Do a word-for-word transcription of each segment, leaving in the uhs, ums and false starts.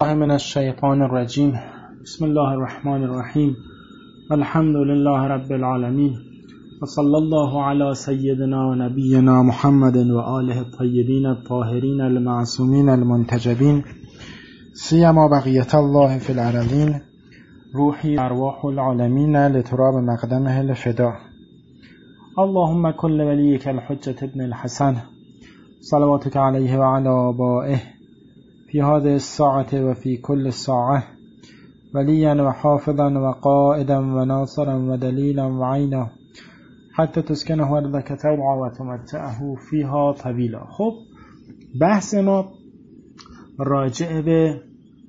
بالله من الشیطان الرجیم. بسم الله الرحمن الرحیم. الحمد لله رب العالمین و صلی الله علی سیدنا و نبینا محمد و آله الطیبین الطاهرین المعصومین المنتجبین سیما بقیت الله فی الارضین روحی ارواح العالمین لتراب مقدمه الفدا. اللهم کل ولیک الحجة ابن الحسن صلواتك علیه و علی آبائه فی هذه الساعة و فی کل ساعة ولیا و حافظا و قائدا و ناصرا و دلیلا و عینا حتی تسکنه ارضک طوعا و تمتعه فیها طویلا. خب بحث ما راجع به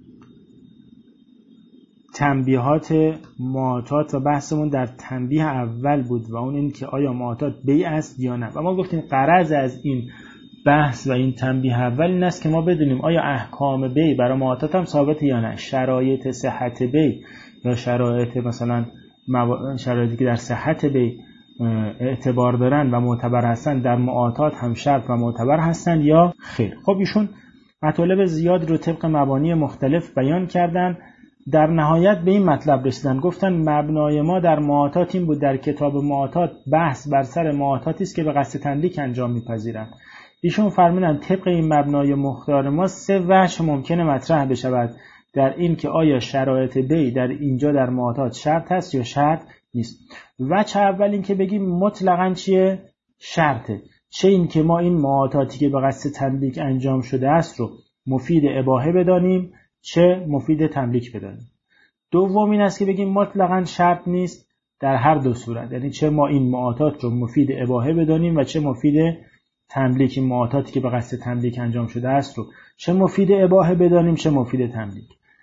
تنبیهات معاطات و بحثمون در تنبیه اول بود و اون این که آیا معاطات بیع است یا نه. و ما گفتیم غرض از این بحث و این تنبیه اول این است که ما بدونیم آیا احکام بیع برای معاطات هم ثابته یا نه، شرایط صحت بیع یا شرایط مثلا شرایطی که در صحت بیع اعتبار دارن و معتبر هستن در معاطات هم شرط و معتبر هستن یا خیر. خب ایشون مطالب زیاد رو طبق مبانی مختلف بیان کردن، در نهایت به این مطلب رسیدن، گفتن مبنای ما در معاطات این بود، در کتاب معاطات بحث بر سر معاطاتی است که به قصد تملیک انجام می‌پذیرند. ایشون فرمودن طبق این مبنای مختار ما سه وجه ممکنه مطرح بشود در این که آیا شرایط بیع در اینجا در معاطات شرط هست یا شرط نیست. وجه اول این که بگیم مطلقاً چیه؟ شرطه. چه این که ما این معاطاتی که به قصد تملیک انجام شده است رو مفید اباحه بدانیم چه مفید تملیک بدانیم. دوم این است که بگیم مطلقاً شرط نیست در هر دو صورت، یعنی چه ما این معاطات رو مفید اباحه بدانیم و چه مفید تملیک، این معاطاتی که به قصد تملیک انجام شده است رو چه مفید اباحه بدانیم چه مفید تملیک.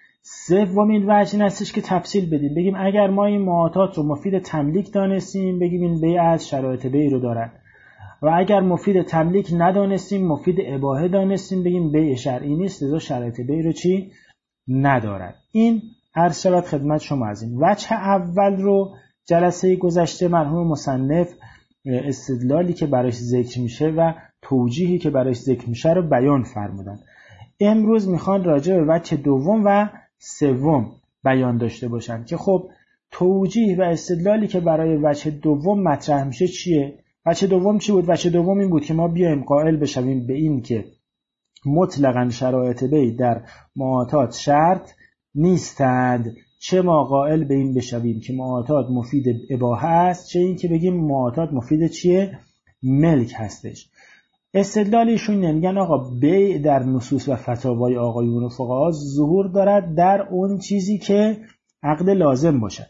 سومین وجه این هستش که تفصیل بدیم، بگیم اگر ما این معاطات رو مفید تملیک دانستیم بگیم این بیع از شرایط بیع رو دارد و اگر مفید تملیک ندانستیم مفید اباحه دانستیم بگیم بیع شرعی نیست لذا شرایط بیع رو چی ندارد. این عرض شود خدمت شما. از این وجه اول رو جلسه گذشته مرحوم مصنف استدلالی که براش ذکر میشه و توجیهی که براش ذکر میشه رو بیان فرمودن. امروز میخوان راجع به وجه دوم و سوم بیان داشته باشن که خب توجیه و استدلالی که برای وجه دوم مطرح میشه چیه؟ وجه دوم چی بود؟ وجه دوم این بود که ما بیایم قائل بشویم به این که مطلقاً شرایط بیع در معاطات شرط نیستند، چه ما قائل به این بشویم که معاطات مفید اباحه است چه این که بگیم معاطات مفید چیه؟ ملک هستش. استدلالیشون نمیگن آقا بیع در نصوص و فتاوای آقایون و فقها ظهور دارد در اون چیزی که عقد لازم باشد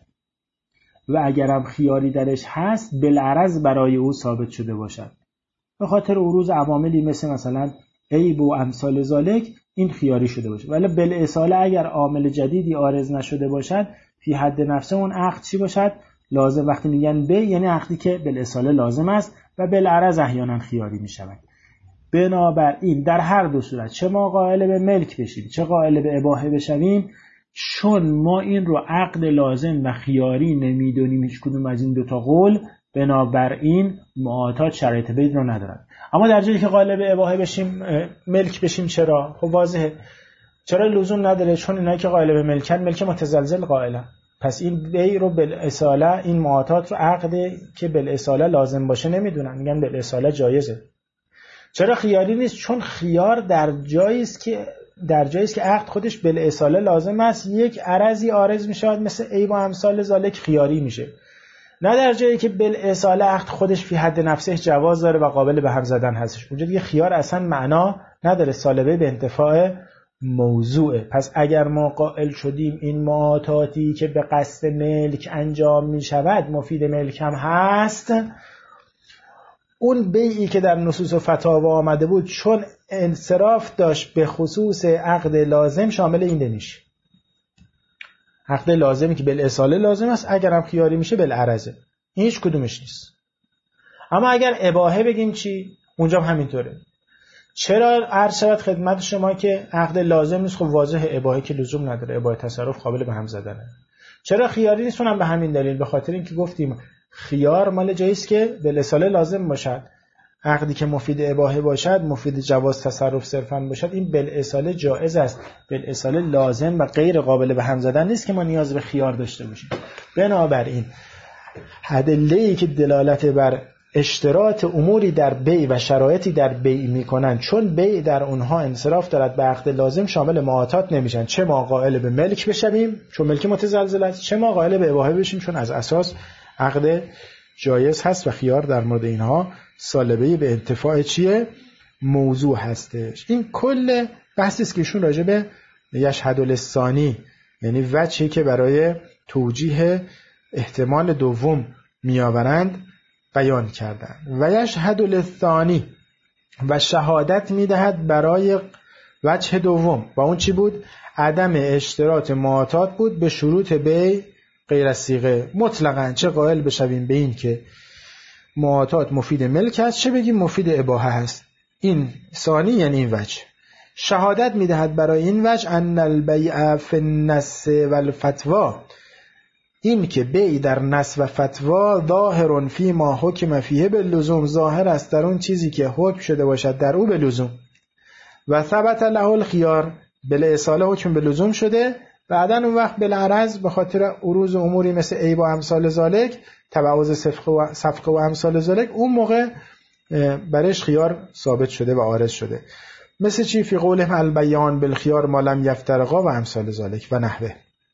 و اگرم خیاری درش هست بالعرض برای او ثابت شده باشد به خاطر عروض عواملی مثل مثلا عیب و امثال ذالک این خیاری شده باشه، ولی بالاصاله اگر عامل جدیدی عارض نشده باشد فی حد نفسه اون عقد چی باشد؟ لازم. وقتی میگن بیع یعنی عقدی که بالاصاله لازم است و بالعرض احیانا خیاری میشود. بنابراین در هر دو صورت چه ما قائل به ملک بشیم چه قائل به اباحه بشویم، چون ما این رو عقد لازم و خیاری نمیدونیم هیچ کدوم از این دوتا قول، بنابراین معاطات شرایط بیع رو ندارد. اما در جایی که قائل به اباحه بشیم ملک بشیم چرا؟ خب واضحه چرا لزوم نداره، چون اینایی که قائل به ملکن ملک متزلزل قائلن. پس این بیع رو بالاصاله این معاطات رو عقد که بالاصاله لازم باشه نمیدونن، میگن بالاصاله جایزه. چرا خیاری نیست؟ چون خیار در جایی است که در جایی است که عقد خودش بالاصاله لازم است، یک عرضی عارض میشه مثل عیب و امثال ذالک خیاری میشه، نه در جایی که بالاصاله عقد خودش فی حد نفسه جواز داره و قابل به هم زدن هستش. اونجا دیگه خیار اصلا معنا نداره، سالبه به انتفاع موضوعه. پس اگر ما قائل شدیم این معاطاتی که به قصد ملک انجام می شود مفید ملک هم هست، اون بیعی که در نصوص و فتاوا آمده بود چون انصراف داشت به خصوص عقد لازم شامل این نمیشه. عقد لازمی که بالاصاله لازم است اگرم خیاری میشه بالعرضه، این هیچ کدومش نیست. اما اگر اباحه بگیم چی؟ اونجا هم همینطوره. چرا عرض شود خدمت شما که عقد لازم نیست؟ خب واضحه اباحه که لزوم نداره، اباحه تصرف قابل به هم زدنه. چرا خیاری نیست؟ اونم به همین دلیل، به خاطر اینکه گفتیم خیار مال جایی است که بالاصاله لازم باشد، عقدی که مفید اباحه باشد، مفید جواز تصرف صرفاً باشد، این بالاصاله جائز است، بالاصاله لازم و غیر قابل به هم زدن نیست که ما نیاز به خیار داشته باشیم. بنابراین ادله‌ای که دلالت بر اشتراط اموری در بیع و شرایطی در بیع میکنن، چون بیع در اونها انصراف دارد به عقد لازم، شامل معاطات نمیشن. چه ما قائل به ملک بشویم چون ملک متزلزل است، چه ما قائل به اباحه بشیم چون از اساس عقد جایز هست و خیار در مورد اینها سالبه‌ای به انتفاع چیه؟ موضوع هستش. این کل بحثی است که ایشون راجع به یشهد الثانی، یعنی وجهی که برای توجیه احتمال دوم میآورند، بیان کردن. و یشهد الثانی، و شهادت میدهد برای وجه دوم، و اون چی بود؟ عدم اشتراط معاطات بود به شروط بیع غیر از صیغه. مطلقاً چه قائل بشویم به این که معاطات مفید ملک است، چه بگیم مفید اباحه هست. این ثانی یعنی این وجه. شهادت میدهد برای این وجه ان البیع فی النص والفتوا، این که بیع در نص و فتوا ظاهر فی ما حکم فیه باللزوم، ظاهر است در اون چیزی که حکم شده باشد در او به لزوم. و ثبت له الخیار، بالاصاله حکم به لزوم شده، بعدن اون وقت بالعرض به خاطر عروض اموری مثل عیب و امثال ذالک، تبعوض صفقه و صفقه و امثال ذالک، اون موقع برش خیار ثابت شده و عارض شده. مثل چی؟ فی قوله البیان بالخیار ما لم یفترقا و امثال ذالک و نحوه.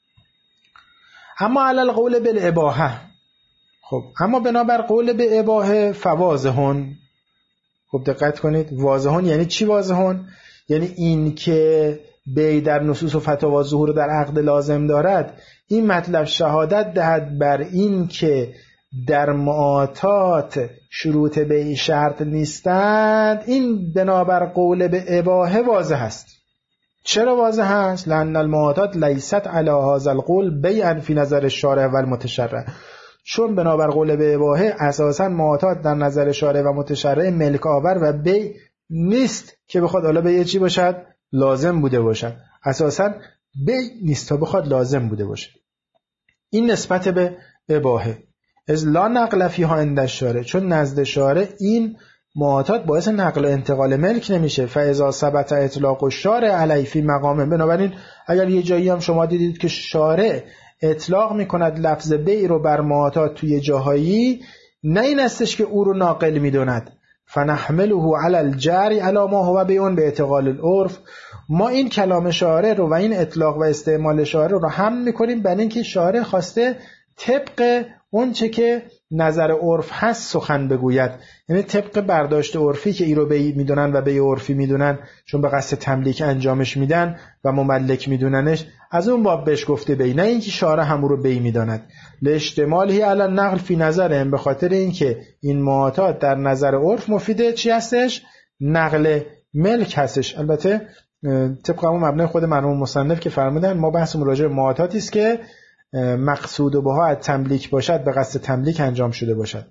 اما علی القول بالاباحه، خب اما بنابر قول به اباحه فواضحون. خب دقت کنید، واضحون یعنی چی؟ واضحون یعنی این که بیع در نصوص و فتاوا ظهور در عقد لازم دارد، این مطلب شهادت دهد بر این که در معاطات شروط بیع شرط نیستند، این بنابر قول به اباحه واضح است. چرا واضح است؟ لأن المعاطات لیست علی هذا القول بیعا فی نظر الشارع و المتشرع، چون بنابر قول به اباحه اساسا معاطات در نظر شارع و متشرع ملک آور و بیع نیست که بخواد حالا بیع چی باشد؟ لازم بوده باشد. اساسا بیع نیست تا بخواد لازم بوده باشد. این نسبت به اباحه. از لا نقل فیها عند الشارع، چون نزد شارع این معاطات باعث نقل و انتقال ملک نمیشه. فاذا ثبت اطلاق الشارع علی فی مقام، بنابراین اگر یه جایی هم شما دیدید که شارع اطلاق میکند لفظ بیع رو بر معاطات توی جاهایی، نه این استش که او رو ناقل میدوند. فنحمله علی الجری علی ما هو بیعون به اعتقال العرف، ما این کلام شارع رو و این اطلاق و استعمال شارع رو هم میکنیم بر اینکه شارع خواسته طبق اون چه که نظر عرف هست سخن بگوید، یعنی طبق برداشت عرفی که ای رو بیع میدونن و بیع عرفی میدونن چون به قصد تملیک انجامش میدن و مملک میدوننش، از اون باب بهش گفته بیع، نه اینکه شارع هم رو بیع میداند. لاجتماعی علی النقل فی نظرهم، به خاطر اینکه این معاطات در نظر عرف مفیده چی هستش؟ نقل ملک هستش. البته طبق همون مبنای خود مرحوم مصنف که فرمودن، ما بحثمون راجع به معاطاتی است که مقصود بها از تملیک باشد، به قصد تملیک انجام شده باشد.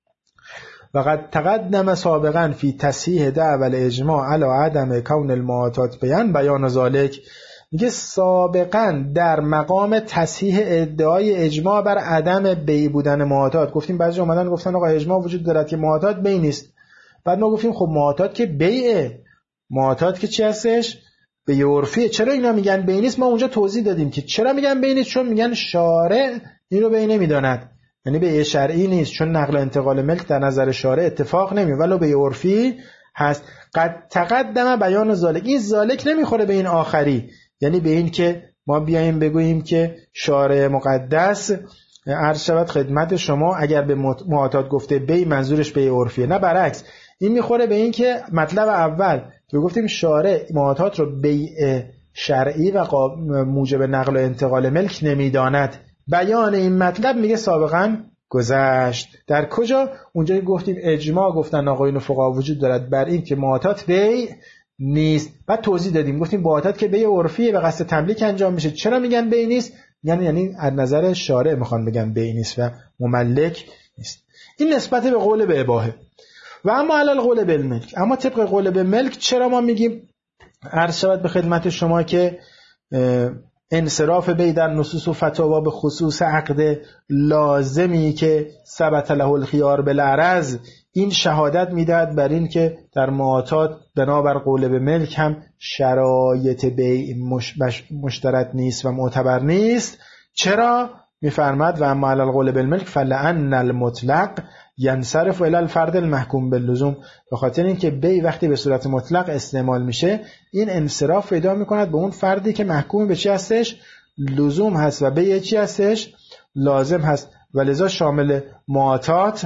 و قد تقدم سابقا فی تصحیح دعوی الاجماع علی عدم کون المعاطات بیان بیان ذالک، میگه سابقا در مقام تصحیح ادعای اجماع بر عدم بیع بودن معاطات، گفتیم بعضی اومدن گفتن آقا اجماع وجود دارد که معاطات بیع نیست، بعد ما گفتیم خب معاطات که بیعه، معاطات که چی هستش؟ بیع عرفیه. چرا اینا میگن بیع نیست؟ ما اونجا توضیح دادیم که چرا میگن بیع نیست، چون میگن شارع این رو بیع نمیداند، یعنی بیع شرعی نیست، چون نقل و انتقال ملک در نظر شارع اتفاق نمیفته، ولی بیع عرفی هست. قد تقدم بیان ذالک، این ذالک نمیخوره به این آخری، یعنی به این که ما بیایم بگوییم که شارع مقدس عرض شود خدمت شما اگر به معاطات گفته بیع منظورش بیع عرفیه، نه برعکس، این میخوره به این که مطلب اول که گفتیم شارع معاطات رو بیع شرعی و موجب نقل و انتقال ملک نمیداند، بیان این مطلب میگه سابقا گذشت. در کجا؟ اونجا گفتیم اجماع گفتن آقایون فقها وجود دارد بر این که معاطات بیع نیست، بعد توضیح دادیم گفتیم معاطات که بیع عرفیه به قصد تملیک انجام میشه، چرا میگن بیع نیست؟ یعنی یعنی از نظر شارع میخوان بگن بیع نیست و مملک نیست. این نسبت به قول به اباحه. و اما علی القول بالملک، اما طبق قول به ملک چرا ما میگیم عرض شود به خدمت شما که انصراف بی در نصوص و فتاوا به خصوص عقد لازمی که ثبت له الخیار بالعرض، این شهادت میدهد بر این که در معاطات بنابر قول به ملک هم شرایط بیع مش مشترط نیست و معتبر نیست. چرا؟ میفرماد و اما علی القول بالملک فلان المطلق ینصرف الی الفرد المحکوم باللزوم، به خاطر اینکه بی وقتی به صورت مطلق استعمال میشه این انصراف پیدا میکند به اون فردی که محکوم به چی هستش؟ لزوم هست و بی چی هستش؟ لازم هست، ولذا شامل معاطات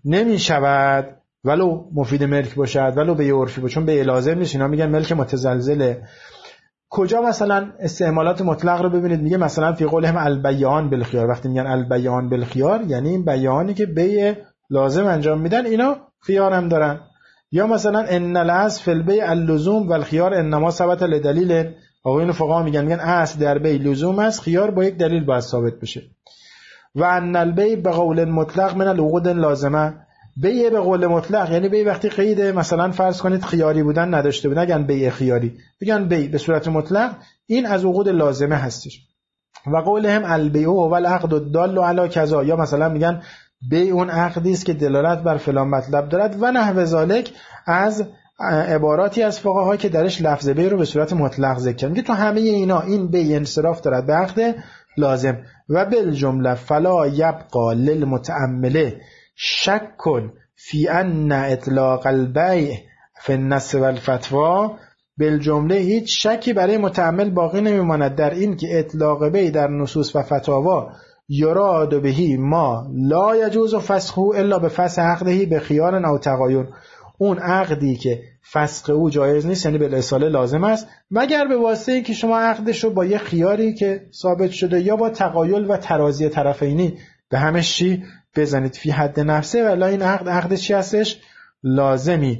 نمیشود ولو مفید ملک باشد ولو بی عرفی باشد، چون بی لازم نیست. اینا میگن ملک متزلزله. کجا مثلا استعمالات مطلق رو ببینید، میگه مثلا فی قولهم البیعان بالخیار، وقتی میگن البیعان بالخیار یعنی این بیعانی که بیع لازم انجام میدن اینا خیار هم دارن. یا مثلا ان الاصل فی البیع اللزوم والخیار انما ثبت لدلیل، آقایون فقها میگن میگن اصل در بیع لزوم است، خیار با یک دلیل باید ثابت بشه. و ان البیع بقول مطلق من العقود لازمه، بیع به قول مطلق یعنی بیع وقتی قید مثلا فرض کنید خیاری بودن نداشته بود، نگن بیع خیاری، بگن بیع به صورت مطلق، این از عقود لازمه هستش. و قولهم البیع و العقد الدال علی کذا، یا مثلا میگن بیع اون عقدی است که دلالت بر فلان مطلب دارد و نحو ذالک، از عباراتی از فقها که درش لفظ بیع رو به صورت مطلق ذکر کردن. میگه تو همه اینا این بیع انصراف دارد به عقد لازم. و بالجمله فلا یبقى للمتأمل شک فی ان اطلاق البیع فی النص والفتوا، بالجمله هیچ شکی برای متأمل باقی نمیماند در این که اطلاق بیع در نصوص و فتاوا یراد بهی ما لا یجوز فسخه الا به فسخ عقده به خیار او تغایر، اون عقدی که فسخ او جایز نیست یعنی به اصاله لازم است مگر به واسطه اینکه شما عقدش رو با یه خیاری که ثابت شده یا با تقایل و ترازی طرفینی به همش چی بزنید فی حد نفسه، ولی این عقد عقد چی هستش؟ لازمی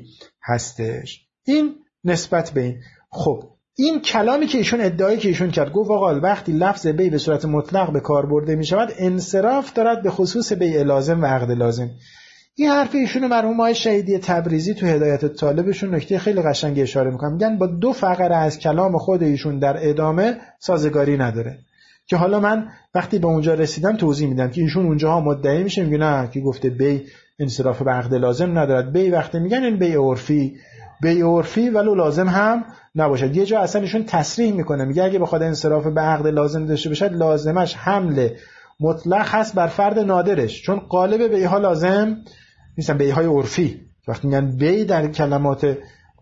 هستش. این نسبت به این. خب این کلامی که ایشون ادعایی که ایشون کرد، گفت آقا وقتی لفظ بیع به صورت مطلق به کار برده می شود انصراف دارد به خصوص بیع لازم و عقد لازم. این حرف ایشون مرحوم آقای شهیدی تبریزی تو هدایت طالبشون نکته خیلی قشنگ اشاره میکنن، میگن با دو فقره از کلام خود ایشون در ادامه سازگاری نداره، که حالا من وقتی به اونجا رسیدم توضیح میدم که ایشون اونجاها مدعی میشه میگه نه که گفته بیع انصراف به عقد لازم ندارد، بیع وقتی میگن این بیع عرفی، بیع عرفی ولو لازم هم نباشد. یه جا اصلا ایشون تصریح میکنه میگه اگه بخواد انصراف به عقد لازم داشته باشد لازمش حمل مطلق هست بر فرد نادرش، چون قالب بیع ها لازم نیستن، بیع های عرفی. وقتی میگن بیع در کلمات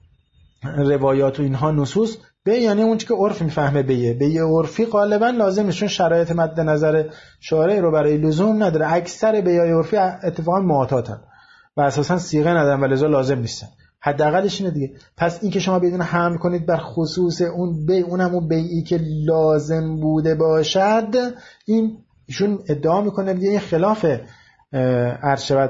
روایات و اینها نصوص، بیع یعنی اون چیزی که عرف میفهمه بیع، بیع عرفی غالبا لازم نیست چون شرایط مد نظر شارع رو برای لزوم نداره. اکثر بیع عرفی اتفاقا معاطاتن و اساسا صیغه ندارن و لذا لازم نیستن، حداقلش اینه دیگه. پس این که شما بدون حمل کنید بر خصوص اون بیع، اونم اون بیعی که لازم بوده باشد، این ایشون ادعا میکنه دیگه این خلاف ارشد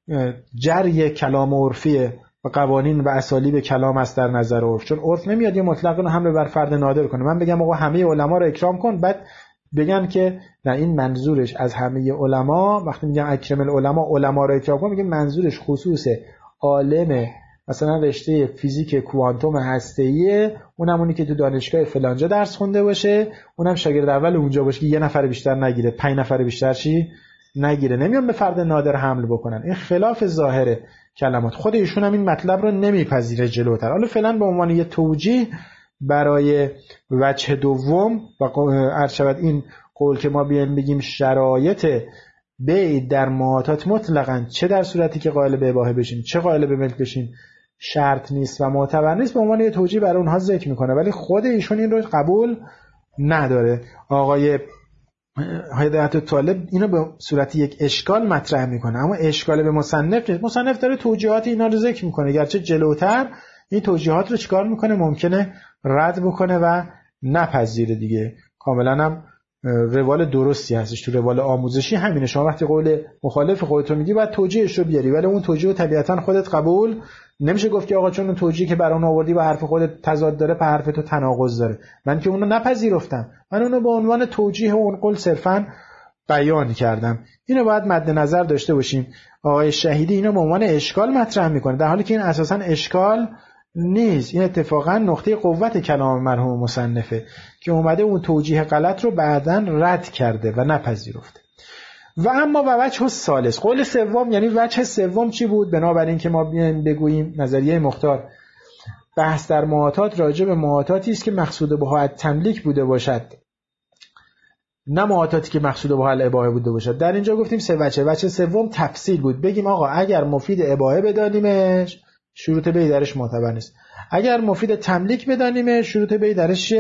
جری کلام عرفیه و قوانین و اسالیب کلام است در نظر عرف، چون عرف نمیاد یه مطلق رو حمل بر فرد نادر کنه. من بگم آقا همه علما رو اکرام کن، بعد بگم که نه این منظورش از همه علما، وقتی میگم اکرم العلما علما رو اکرام کن میگم منظورش خصوص عالم مثلا رشته فیزیک کوانتوم هسته‌ایه، اونم اونی که تو دانشگاه فلانجا درس خونده باشه، اونم شاگرد اول اونجا باشه که یه نفر بیشتر نگیره، پنج نفر بیشتر چی نگیره، نمیان به فرد نادر حمل بکنن. این خلاف ظاهر کلمات. خود ایشون هم این مطلب رو نمیپذیره جلوتر. حالا فعلا به عنوان یه توجیه برای وجه دوم و ارشد این قول که ما بیایم بگیم شرایط بیع در معاطات مطلقاً چه در صورتی که قائل به اباحه بشین چه قائل به ملک بشین شرط نیست و معتبر نیست، به عنوان یه توجیه برای اونها ذکر میکنه، ولی خود ایشون این رو قبول نداره. آقای هدایت طالب اینو به صورت یک اشکال مطرح میکنه، اما اشکال به مصنف نیست. مصنف داره توجیهات اینا رو ذکر میکنه، گرچه جلوتر این توجیهات رو چیکار میکنه ممکنه رد بکنه و نپذیره دیگه. کاملا هم روال درستی هستش، تو روال آموزشی همینه، شما وقتی قول مخالف خودت رو میگی باید توجیهش رو بیاری، ولی اون توجیه رو طبیعتا خودت قبول نمیشه گفت که آقا چون اون توجیه که برام آوردی با حرف خودت تضاد داره په حرف تو تناقض داره، من که اونو نپذیرفتم، من اونو به عنوان توجیه اون قول صرفا بیان کردم. اینو باید مد نظر داشته باشیم. آقای شهیدی اینو به عنوان اشکال مطرح میکنه، در حالی که این اساسا اشکال نیست. این اتفاقا نقطه قوت کلام مرحوم مصنفه که اومده اون توجیه غلط رو بعداً رد کرده و نپذیرفته. و اما و وجه الثالث، قول سوم یعنی وجه سوم چی بود؟ بنابراین که ما بیایم بگوییم نظریه مختار بحث در معاطات راجع به معاطاتی است که مقصود بها تملیک بوده باشد، نه معاطاتی که مقصود بها الاباحه بوده باشد. در اینجا گفتیم سه وجه. وجه سوم تفصیل بود، بگیم آقا اگر مفید اباحه بدانیمش شروط بی درش معتبر نیست، اگر مفید تملیک بدانیمش شروط بی درش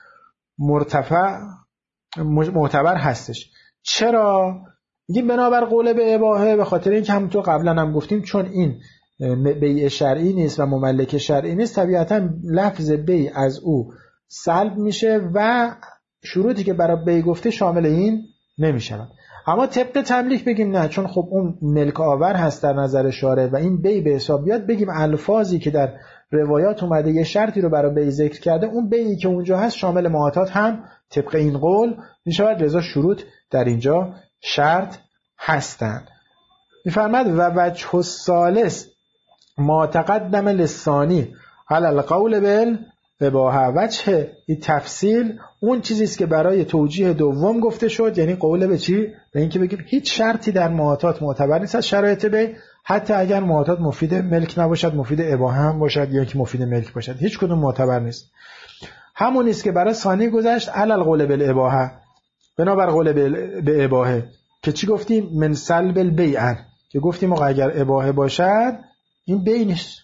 مرتفع معتبر هستش. چرا؟ میگیم بنابر قول به اباحه، به خاطر اینکه همونطور قبلا هم گفتیم چون این بیع شرعی نیست و مملک شرعی نیست، طبیعتا لفظ بیع از او سلب میشه و شروطی که برای بیع گفته شامل این نمیشود. اما طبق تملیک بگیم نه، چون خب اون ملک آور هست در نظر شارع و این بیع به حساب بیاد، بگیم الفاظی که در روایات اومده یه شرطی رو برای بیع ذکر کرده، اون بیعی که اونجا هست شامل معاطات هم طبق این قول میشود، لذا شروط در اینجا شرط هستند. میفرماد و وجه الثالث ما تقدم لسانی علی القول بالاباحه. وجه این تفصیل اون چیزی است که برای توجیه دوم گفته شد، یعنی قول به چی؟ به اینکه بگیم هیچ شرطی در معاطات معتبر نیست از شرایط بیع، حتی اگر معاطات مفید ملک نباشد، مفید اباحه هم باشد یا که مفید ملک باشد، هیچ کدوم معتبر نیست. همون است که برای ثانی گذشت علی القول بالاباحه، بنابر قول به اباحه که چی گفتیم؟ من سلب البیع، که گفتیم آقا اگر اباحه باشد این بیع نیست.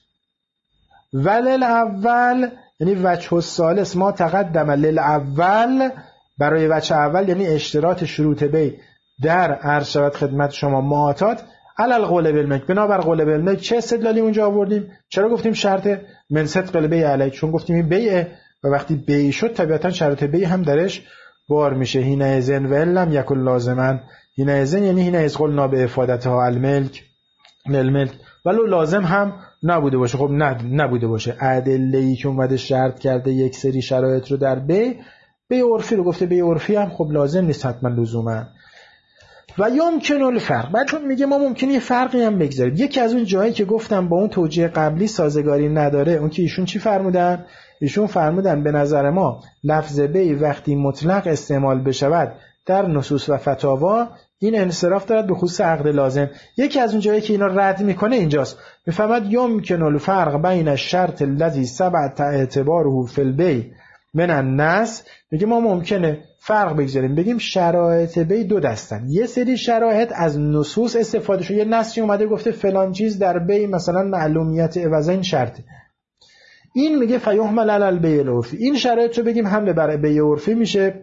ولل اول یعنی وجه الثالث ما تقدم للاول، برای وجه اول یعنی اشتراط شروط بیع در عرض شود خدمت شما معاطات علی القول بالملک، بنابر قول بالملک. چه استدلالی اونجا آوردیم؟ چرا گفتیم شرط من صدق البیع علیه؟ چون گفتیم این بیع و وقتی بیع شد طبیعتا شرط بیع هم درش بار میشه. هینه ازن و لم یکن لازما، هینه ازن یعنی هینه از قلنا به افادتها الملک الملک، ولو لازم هم نبوده باشه. خب نه نبوده باشه، ادله‌ای که اومده شرط کرده یک سری شرایط رو در بیع، بیع عرفی رو گفته، بیع عرفی هم خب لازم نیست حتما لزوما. و یمکن الفرق، بعد چون میگه ما ممکنه یه فرقی هم بگذاریم، یکی از اون جایی که گفتم با اون توجیه قبلی سازگاری نداره، اون که ایشون چی فرمودن؟ ایشون فرمودن به نظر ما لفظ بیع وقتی مطلق استعمال بشود در نصوص و فتاوا این انصراف دارد به خصوص عقد لازم. یکی از اون جایی که اینا رد میکنه اینجاست، میفهمد یمکن الفرق بین الشرط الذی ثبت اعتباره فی البیع من النص. میگه ما ممکنه فرق بگذاریم، بگیم شرایط بیع دو دستن، یه سری شرایط از نصوص استفاده شده، یه نصی اومده گفته فلان چیز در بیع مثلا معلومیت عوضین شرطه، این میگه فیحمل علی البیع العرفی، این شرایط رو بگیم حمله بر بیع عرفی میشه.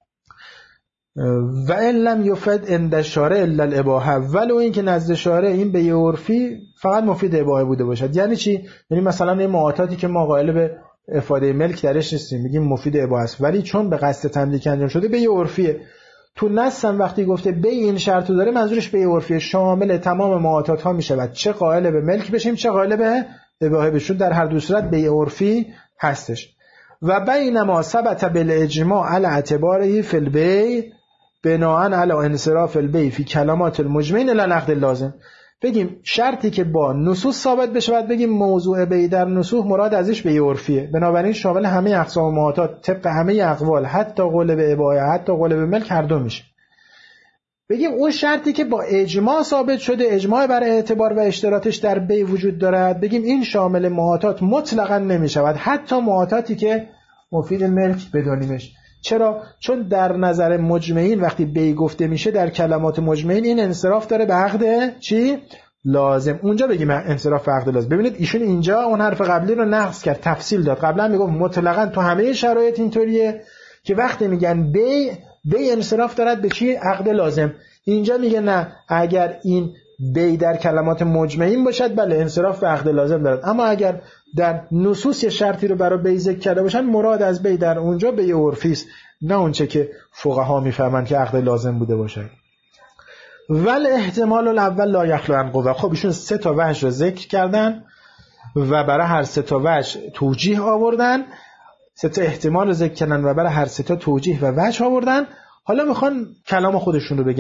و ان لم یفد عند الشارع الا الاباحه، ولو این که نزد شارع این بیع عرفی فقط مفید اباحه بوده باشد. یعنی چی؟ یعنی مثلا این معاطاتی که ما قائل به افاده ملک درش نیستیم، میگیم مفید اباحه است، ولی چون به قصد تملیک انجام شده بیع عرفیه. تو نص هم وقتی گفته بیع این شرط رو داره، منظورش بیع عرفیه، شامل تمام معاطات ها میشود، چه قائل به ملک بشیم چه قائل به اباحه بشیم، در هر دو صورت بیع عرفی هستش. و بینما ثبت بالاجماع علی اعتباره فی البیع بناء علی انصراف البیع فی کلمات المجمعین الی نقد لازم. بگیم شرطی که با نصوص ثابت بشه، بعد بگیم موضوع بیع در نصوص مراد ازش بیع عرفیه، بنابراین شامل همه اقسام معاطات طبق همه اقوال، حتی قول به اباحه حتی قول به ملک هر دو میشه. بگیم اون شرطی که با اجماع ثابت شده، اجماع بر اعتبار و اشتراطش در بیع وجود دارد، بگیم این شامل معاطات مطلقاً نمیشود، حتی معاطاتی که مفید ملک بدانیمش. چرا؟ چون در نظر مجمعین وقتی بیع گفته میشه در کلمات مجمعین این انصراف داره به عقد چی؟ لازم. اونجا بگیم انصراف به عقد لازم. ببینید ایشون اینجا اون حرف قبلی رو نقض کرد، تفصیل داد. قبلا میگفت مطلقاً تو همه شرایط اینطوریه که وقتی میگن بیع بیع انصراف دارد به چی؟ عقد لازم. اینجا میگه نه، اگر این بیع در کلمات مجمعین باشد بله انصراف به عقد لازم دارد، اما اگر در نصوص شرطی رو برای بیع ذکر کرده باشن مراد از بیع در اونجا بیع عرفی است، نه اونچه که فقها میفهمن که عقد لازم بوده باشه. ول احتمال الاول لا یخلو عن قوه. خب ایشون سه تا وجه رو ذکر کردن و برای هر سه تا وجه توجیه آوردن، سه تا احتمال رو ذکر کردن و برای هر سه تا توجیه و وجه آوردن. حالا میخوان کلام خودشون رو بگن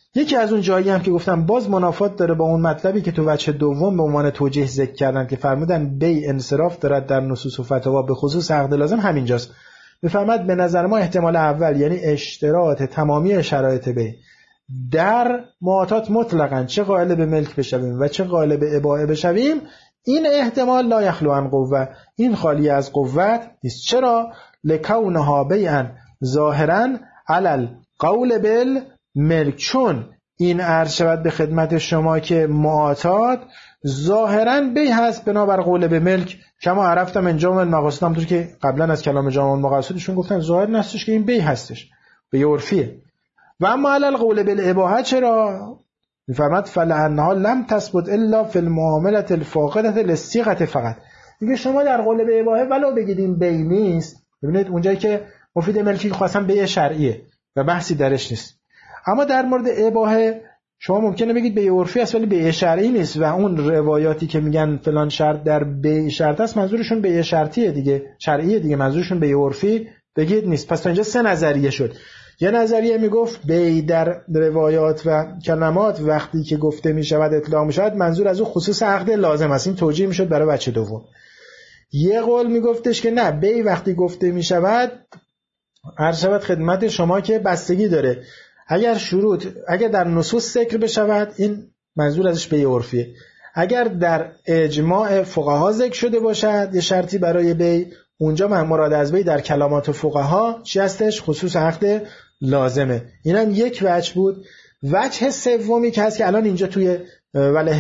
یکی از اون جایی هم که گفتم باز منافات داره با اون مطلبی که تو وجه دوم به عنوان توجیه ذکر کردن که فرمودن بی انصراف دارد در نصوص و فتاوا به خصوص عقد لازم، همینجاست. میفهمد به نظر ما احتمال اول یعنی اشتراط تمامی شرایط بی در معاطات مطلقاً چه قائل به ملک بشویم و چه قائل به اباحه بشویم، این احتمال لا یخلو عن قوه، این خالی از قوت نیست. چرا؟ لکونها بیعا ظاهرا علی القول بالملک، چون این عرض شود به خدمت شما که معاطات ظاهرا بی هست بنابر قول به ملک، کما عرفتم انجام المقاصد، همونطور که قبلا از کلام جامع المقاصدشون گفتن ظاهر نستش که این بی هستش، به عرفیه. و اما علی القول بالاباحه چرا؟ میفهمد فلانها لم تثبت الا فی المعامله الفاقده للصیغه فقط. میگه شما در قول به اباحه ولو بگید این بی نیست، ببینید اونجایی که مفید ملکی خواستن بی شرعیه و بحثی درش نیست، اما در مورد اباحه شما ممکنه بگید بی عرفی است ولی بی شرعی نیست و اون روایاتی که میگن فلان شرط در بی شرط است منظورشون بی شرطیه دیگه، شرعیه دیگه، منظورشون بی عرفی بگید نیست. پس تا اینجا سه نظریه شد. یه نظریه میگفت بی در روایات و کلمات وقتی که گفته میشود اطلاق میشود منظور از اون خصوص عقد لازم است، این توجیه میشد برای بچه دوم. یه قول میگفتش که نه، بی وقتی گفته میشود عرض شود خدمت شما که بستگی داره، اگر شروط اگر در نصوص ذکر بشود این منظور ازش بی عرفیه، اگر در اجماع فقها ذکر شده باشد یه شرطی برای بی، اونجا من مراد از بی در کلامات فقها چی هستش؟ خصوص عقد لازمه. اینم یک وجه بود. وجه سومی که هست که الان اینجا توی ول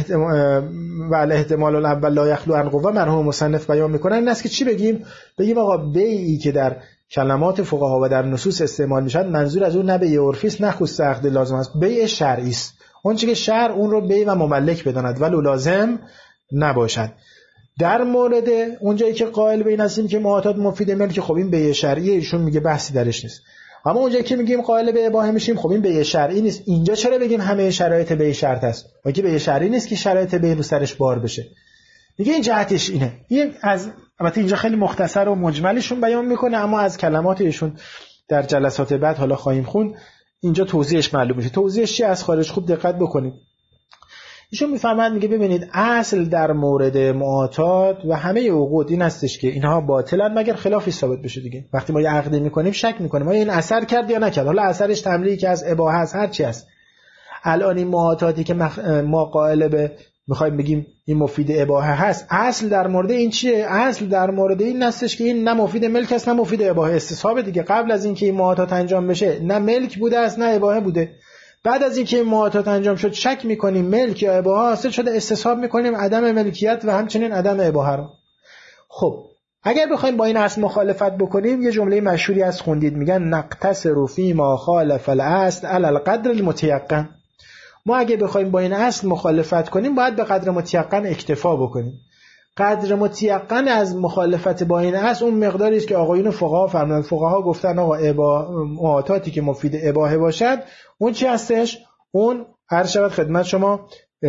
احتمال الاول لا یخلو عن قوه مرحوم مصنف بیان میکنن، این است که چی بگیم؟ بگیم آقا بیعی که در کلمات فقها و در نصوص استعمال میشن منظور از اون نه بیع عرفی است نه خصوص عقد لازم است، بیع شرعی است، اون چیزی که شرع اون رو بیع و مملک بداند ولو لازم نباشد. در مورد اونجایی که قائل به این هستیم که معاطات مفید ملک، خب این بیع شرعیه، ایشون میگه بحثی درش نیست. اما اونجایی که میگیم قائل به اباحه میشیم، خب این بیع شرعی نیست، اینجا چرا بگیم همه شرایط بیع شرط است؟ میگه بیع شرعی نیست که شرایط بیع رو سرش بار بشه. دیگه این جهتش اینه. این از البته اینجا خیلی مختصر و مجملشون بیان میکنه، اما از کلمات ایشون در جلسات بعد حالا خواهیم خون، اینجا توضیحش معلوم میشه. توضیحش چی از خارج خوب دقت بکنید. ایشون میفهمند، میگه ببینید اصل در مورد معاطات و همه عقود این هستش که اینها باطلن مگر خلافی ثابت بشه دیگه. وقتی ما یه عقدی میکنیم شک میکنیم آیا این اثر کرد یا نکرد، حالا اثرش تملیک از اباحه است هر چی است. الان این معاطاتی که ما قائل به میخوایم بگیم این مفید اباحه هست، اصل در مورد این چیه؟ اصل در مورد این هستش که این نه مفید ملک است نه مفید اباحه. استصحاب دیگه، قبل از اینکه این معاطات انجام بشه نه ملک بوده است نه اباحه بوده. بعد از اینکه این معاطات انجام شد شک میکنیم ملک یا اباحه حاصل شده، استصحاب میکنیم عدم ملکیت و همچنین عدم اباحه رو. خب اگر بخوایم با این اصل مخالفت بکنیم، یه جمله مشهوری از خوندید، میگن نقتصر فی ما خالف الاصل علی القدر المتيقن. ما اگه بخوایم با این اصل مخالفت کنیم باید به قدر متيقن اکتفا بکنیم. قدر متيقن از مخالفت با این اصل اون مقداری است که آقایون فقها فرمودن. فقها گفتن آقا ابا معاطاتی که مفید اباحه باشد اون چی هستش؟ اون هر شود خدمت شما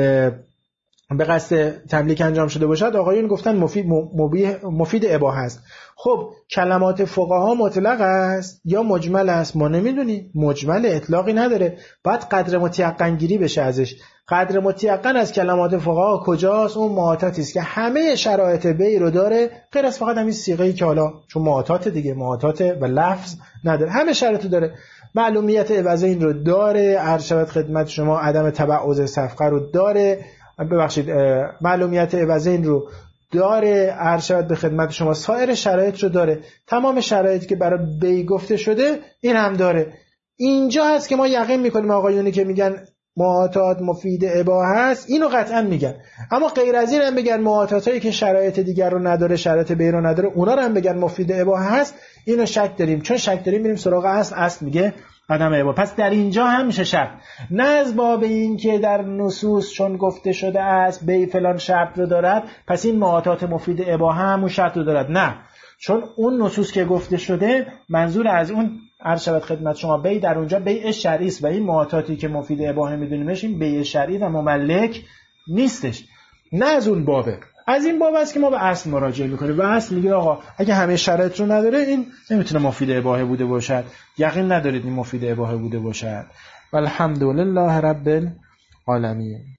به قصد تملیک انجام شده باشد، آقایون گفتن مفید مفید اباحه است. خب کلمات فقها مطلق است یا مجمل است؟ ما نمیدونیم. مجمل اطلاقی نداره، باید قدر متيقن گیری بشه ازش. قدر متيقن از کلمات فقها کجاست؟ اون معاطاتی است که همه شرایط بیع رو داره، غیر از فقط همین صیغه‌ای که حالا چون معاطات دیگه، معاطات و لفظ نداره، همه شرایط داره. معلومیت عوضین رو داره، هر شود خدمت شما عدم تبعض صفقه رو داره، ببخشید معلومیت عوضین رو داره، هر شود به خدمت شما سایر شرایط رو داره، تمام شرایطی که برای بی گفته شده این هم داره. اینجا هست که ما یقین میکنیم آقایونی که میگن معاطات مفید اباحه است اینو قطعا میگن، اما غیر از این هم بگن معاطاتایی که شرایط دیگر رو نداره، شرایط بی رو نداره، اونا رو هم بگن مفید اباحه هست، اینو شک داریم. چون شک داریم میریم سراغ اصل، اصل میگه عدم اباحه. پس در اینجا هم میشه شک، نه از باب این که در نصوص چون گفته شده است بی فلان شرط رو دارد پس این معاطات مفید اباحه هم اون شرط رو دارد، نه، چون اون نصوص که گفته شده منظور از اون هر شود خدمت شما بی در اونجا بیع شرعی است و این معاطاتی که مفید اباحه میدونیمش این بیع شرعی و مملک نیستش، نه از اون بابه. از این باب است که ما به اصل مراجعه میکنیم و اصل میگه آقا اگه همه شرایط رو نداره این نمیتونه مفید اباحه بوده باشد، یقین ندارید این مفید اباحه بوده باشد. و الحمد لله رب العالمین.